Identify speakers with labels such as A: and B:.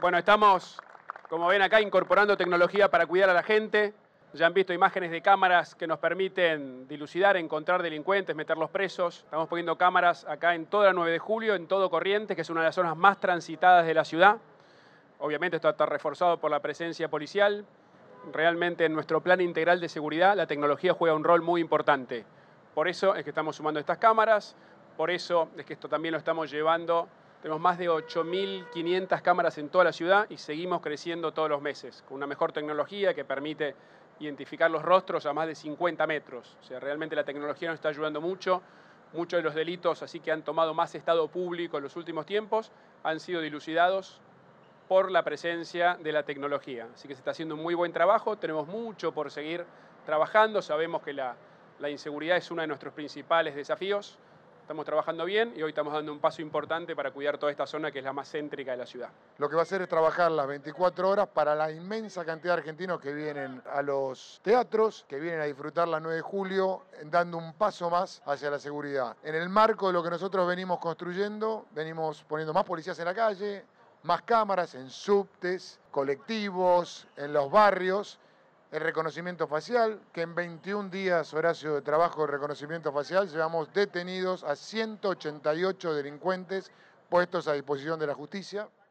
A: Bueno, estamos, como ven acá, incorporando tecnología para cuidar a la gente. Ya han visto imágenes de cámaras que nos permiten dilucidar, encontrar delincuentes, meterlos presos. Estamos poniendo cámaras acá en toda la 9 de julio, en todo Corrientes, que es una de las zonas más transitadas de la ciudad. Obviamente esto está reforzado por la presencia policial. Realmente en nuestro plan integral de seguridad la tecnología juega un rol muy importante. Por eso es que estamos sumando estas cámaras, por eso es que esto también lo estamos llevando. Tenemos más de 8.500 cámaras en toda la ciudad y seguimos creciendo todos los meses, con una mejor tecnología que permite identificar los rostros a más de 50 metros. O sea, realmente la tecnología nos está ayudando mucho. Muchos de los delitos así que han tomado más estado público en los últimos tiempos han sido dilucidados por la presencia de la tecnología. Así que se está haciendo un muy buen trabajo, tenemos mucho por seguir trabajando, sabemos que la inseguridad es uno de nuestros principales desafíos. Estamos trabajando bien y hoy estamos dando un paso importante para cuidar toda esta zona que es la más céntrica de la ciudad.
B: Lo que va a hacer es trabajar las 24 horas para la inmensa cantidad de argentinos que vienen a los teatros, que vienen a disfrutar la 9 de julio, dando un paso más hacia la seguridad. En el marco de lo que nosotros venimos construyendo, venimos poniendo más policías en la calle, más cámaras en subtes, colectivos, en los barrios, el reconocimiento facial, que en 21 días, Horacio, de trabajo de reconocimiento facial, llevamos detenidos a 188 delincuentes puestos a disposición de la justicia.